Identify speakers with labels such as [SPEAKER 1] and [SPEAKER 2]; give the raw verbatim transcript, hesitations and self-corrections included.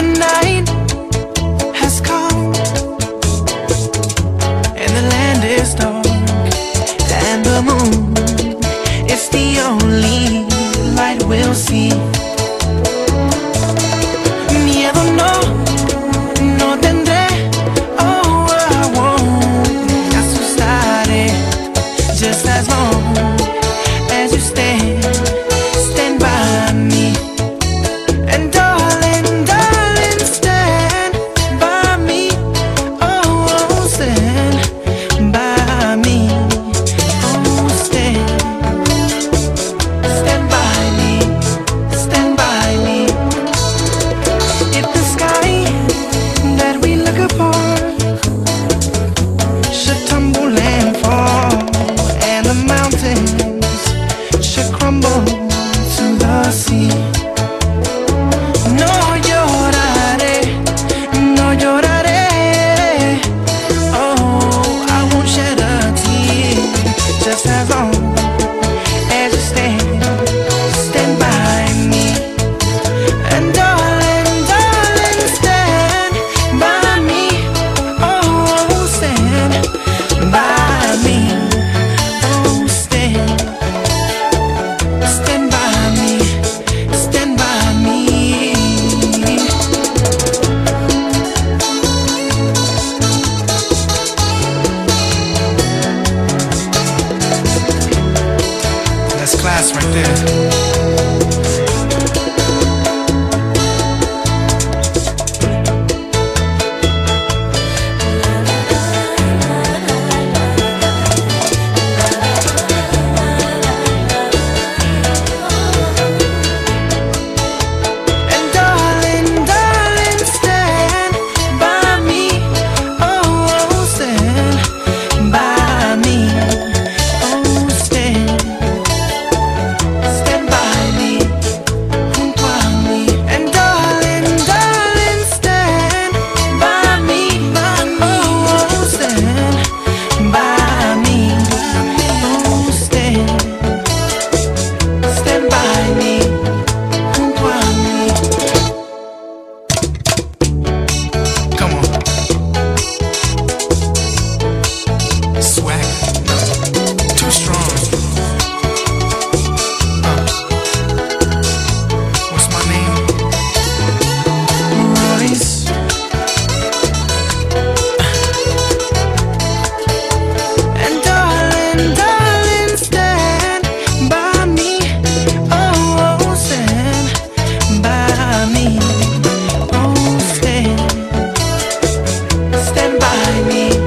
[SPEAKER 1] the night has come and the land is dark, and the moon is the only light we'll see. Miedo no, no tendré, oh I won't me asustaré, just as long as you stand, stand by me. And darling, darling, stand by me, oh, oh stand by me, oh stand, stand by me, stand by me. If the sky that we look upon should tumble and fall, and the mountains should crumble to the sea, no lloraré, no lloraré, oh, I won't shed a tear, just as long as you stand, stand by me. And darling, darling, stand by me, oh, stand by me, oh, stand, stand by me, stand by me. That's class right there. And darling, darling, stand by me, oh, stand by me, oh, stand, stand by me, junto a mí. And darling, darling, stand by me, oh, stand by me, oh, stand, stand by me, junto a mí. Come on. Swag. Too strong. Uh. What's my name? Royce. And darling, darling, stand by me, oh, stand by me, oh, stand, stand by me.